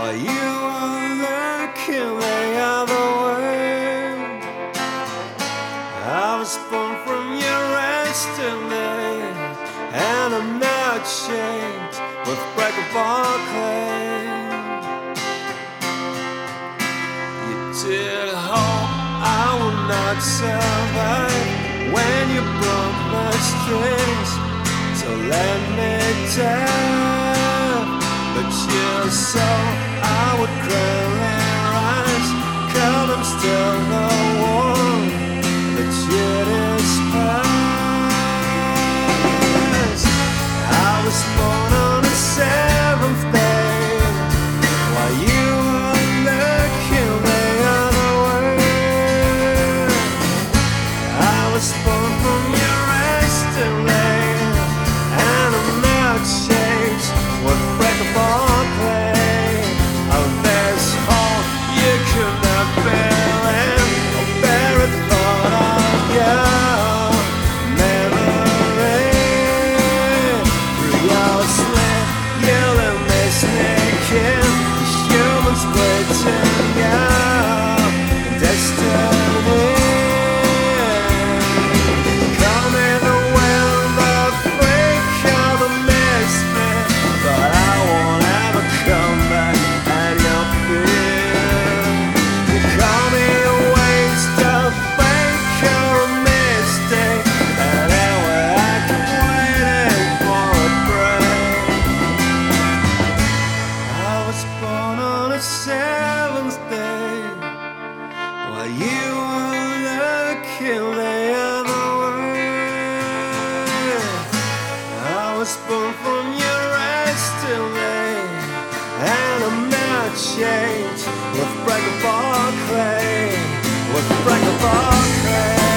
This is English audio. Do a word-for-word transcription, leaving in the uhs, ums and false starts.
while you were looking the other way. I was born from your yesterday, and I'm not shaped with breakable clay. You did hope I would not survive when you broke my strings to let me down, but you saw I would cry and rise, 'cause I'm still the one that you despise. I was born on the seventh day, while you were looking the other way. I was born from your yesterday, and I'm not shaped with breakable clay. Oh, there's hope you could not fill in, a buried thought of your memory. Through your sleep, you let me sneak in, the humans splitting your destiny. Call me the wind, the flicker, the misfit, but I won't ever come back at your feet. You call me a waste, a faker, a mistake, and anyway I keep waiting for a break. I was born on a seventh day, while you were looking the other way. I was born from your yesterday, and I'm not shaped with breakable clay, with breakable clay.